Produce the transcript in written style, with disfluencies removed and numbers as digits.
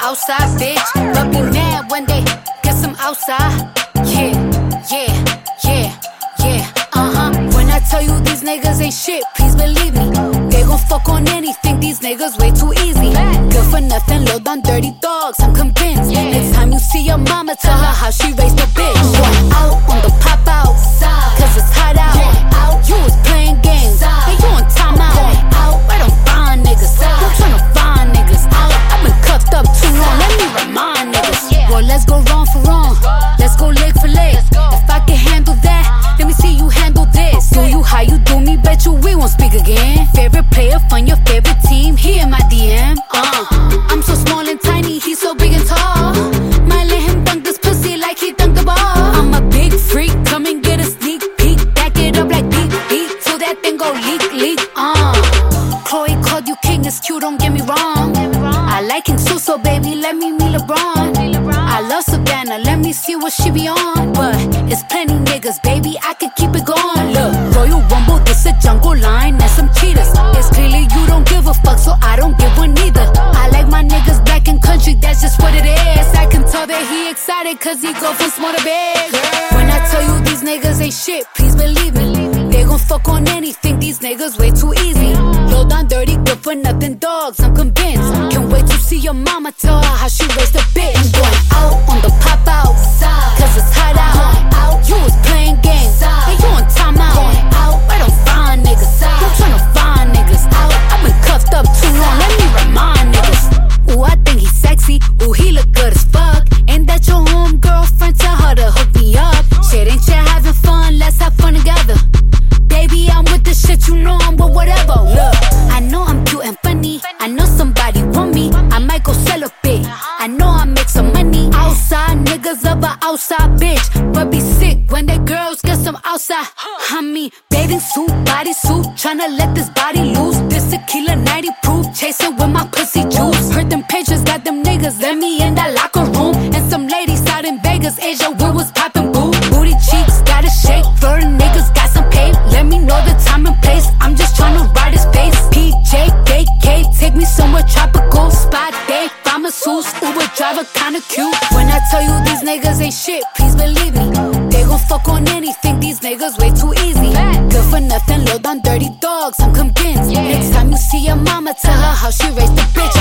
outside bitch, but be mad when they get some outside. Yeah, yeah, yeah, yeah, When I tell you these niggas ain't shit, please believe me. They gon' fuck on anything, these niggas way too easy. Good for nothing, low down dirty dogs, I'm convinced. Next time you see your mama, tell her how she raised a bitch. Going out on the pop out, cause it's hot out. You was playing games, and you on timeout. Where them fine niggas? I'm tryna find niggas. I've been cuffed up too long, let me remind niggas. Well, let's go wrong for wrong, let's go leg for leg. If I can handle that, let me see you handle this. Do you how you do me? Bet you we won't speak again. Favorite player from your favorite team, he in my DM. I'm so small and tiny, he's so big and tall. Might let him dunk this pussy like he dunked the ball. I'm a big freak, come and get a sneak peek. Back it up like beat, beat, till that thing go leak. Chloe called you king, it's cute, don't get me wrong. I like him too, so baby, let me meet LeBron. I love Savannah, let me see what she be on. But it's plenty niggas, baby, I could keep it going. Look, Royal Rumble, this a jungle line and some cheaters. It's clearly you don't give a fuck, so I don't give one either. I like my niggas black and country, that's just what it is. I can tell that he excited, cause he go from small to big. When I tell you these niggas ain't shit, please believe me. They gon' fuck on anything, these niggas way too easy. Low down dirty, good for nothing dogs, I'm convinced. Can't wait to see your mama, tell her how she raised a bitch. I'm going out on the pop out, cause it's hot out. You was playing games, and you on timeout. Where them fine niggas? I'm tryna find niggas. I've been cuffed up too long, let me remind niggas. Ooh, I think he's sexy, ooh, he look good as fuck. Ain't that your home girlfriend? Tell her to hook me up. Shit ain't you having fun, let's have fun together. Baby, I'm with the shit, you know I'm with whatever. Look, I know I'm cute and funny, I know somebody want me, I might go sell a bit. I know I make some money. Outside niggas of a outside bitch, but be sick when they girls get some outside. I mean, bathing suit, body suit, tryna let this body loose. This tequila 90 proof, chasing with my pussy juice. Heard them pages got them niggas, let me in that locker room. And some ladies out in Vegas, Asia, we was popping boo. Booty cheeks, gotta shake, flirting niggas got some pay. Let me know the time and place, I'm just tryna ride his face. PJ, KK, take me somewhere tropical. Spot day, masseuse, Uber driver kinda cute. When I tell you these niggas ain't shit, please believe me. They gon' fuck on anything, these niggas way too easy. Good for nothing, low down dirty dogs, I'm convinced. Next time you see your mama, tell her how she raised the bitch.